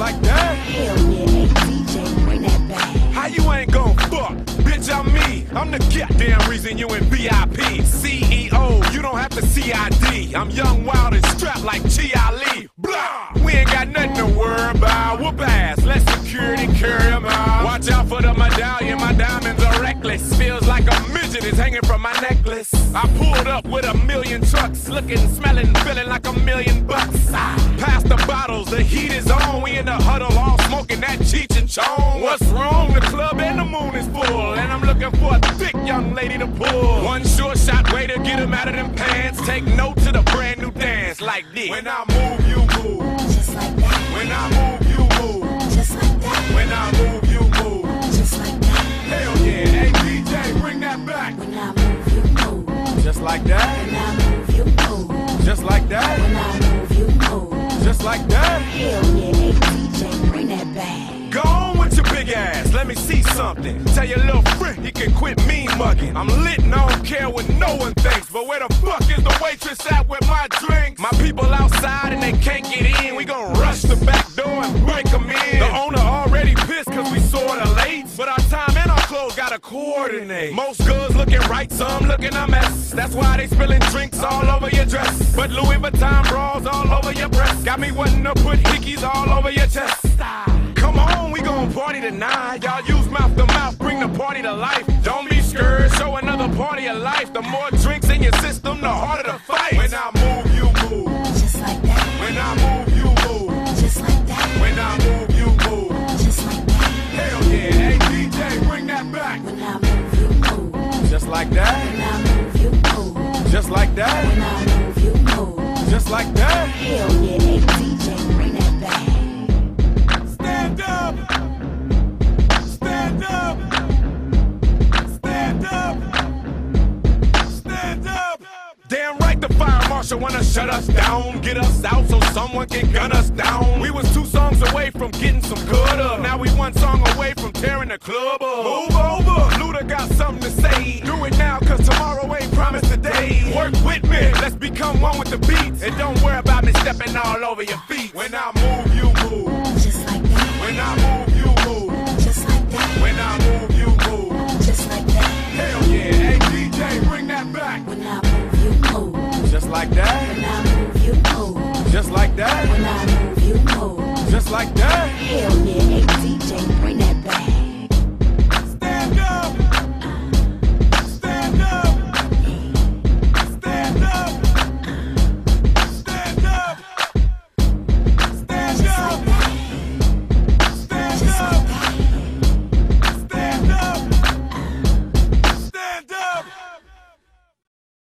like that. Hell yeah, hey DJ, bring that back. How you ain't gon' fuck? Bitch, I'm me. I'm the goddamn reason you in VIP. CEO, you don't have to CID. I'm young, wild, and strapped like Chi Ali. Blah! We ain't got nothing to worry about. Whoop ass, let security carry 'em out. Watch out for the medallion, my diamonds are reckless. Feels like a midget is hanging from my necklace. I pulled up with a million trucks, looking, smelling, feeling like $1,000,000. Pass the bottles, the heat is on. We in the huddle, all smoking that Cheech and Chong. What's wrong? The club and the moon is full, and I'm looking for a thick young lady to pull. One sure shot way to get him out of them pants. Take note to the brand new dance like this. When I move, you move. Just like that. When I move, you move. Just like that. When I move, you move. Just like that. Hell yeah, hey DJ, bring that back. When I move, you move. Just like that. When I move, you move. Just like that. When I move, you move. Just like that. Hell yeah, hey DJ, bring that back. Go on with your big ass, let me see something. Tell your little friend he can quit mean mugging. I'm lit and I don't care what no one thinks. But where the fuck is the waitress at with my drinks? My people outside and they can't get in. We gon' rush the back door and break them in. The owner already pissed cause we sorta late. But our time and our clothes gotta coordinate. Most girls looking right, some looking a mess. That's why they spilling drinks all over your dress. But Louis Vuitton bras all over your breast. Got me wanting to put hickeys all over your chest. Come on, we gon' party tonight. Y'all use mouth to mouth, bring the party to life. Don't be scared, show another party of life. The more drinks in your system, the harder the fight. When I move, you move. Just like that. When I move, you move. Just like that. When I move, you move. Just like that. Hell yeah, hey DJ, bring that back. When I move, you move. Just like that. When I move, you move. Just like that. When I move, you move. Just like that. Hell yeah, hey DJ, bring that back. Stand up. Stand up. Stand up. Stand up. Damn right the fire marshal wanna shut us down. Get us out so someone can gun us down. We was 2 songs away from getting some good up. Now we 1 song away from tearing the club up. Move over. Luda got something to say. Do it now cause tomorrow ain't promised today. Work with me. Let's become one with the beats. And don't worry about me stepping all over your feet. When I move, you move. Just like that. When I move, you move. Just like that. When I move, you move. Just like that. Hell yeah, hey DJ, bring that back. When I move, you move. Just like that. When I move, you move. Just like that. When I move, you move. Just like that. Hell yeah.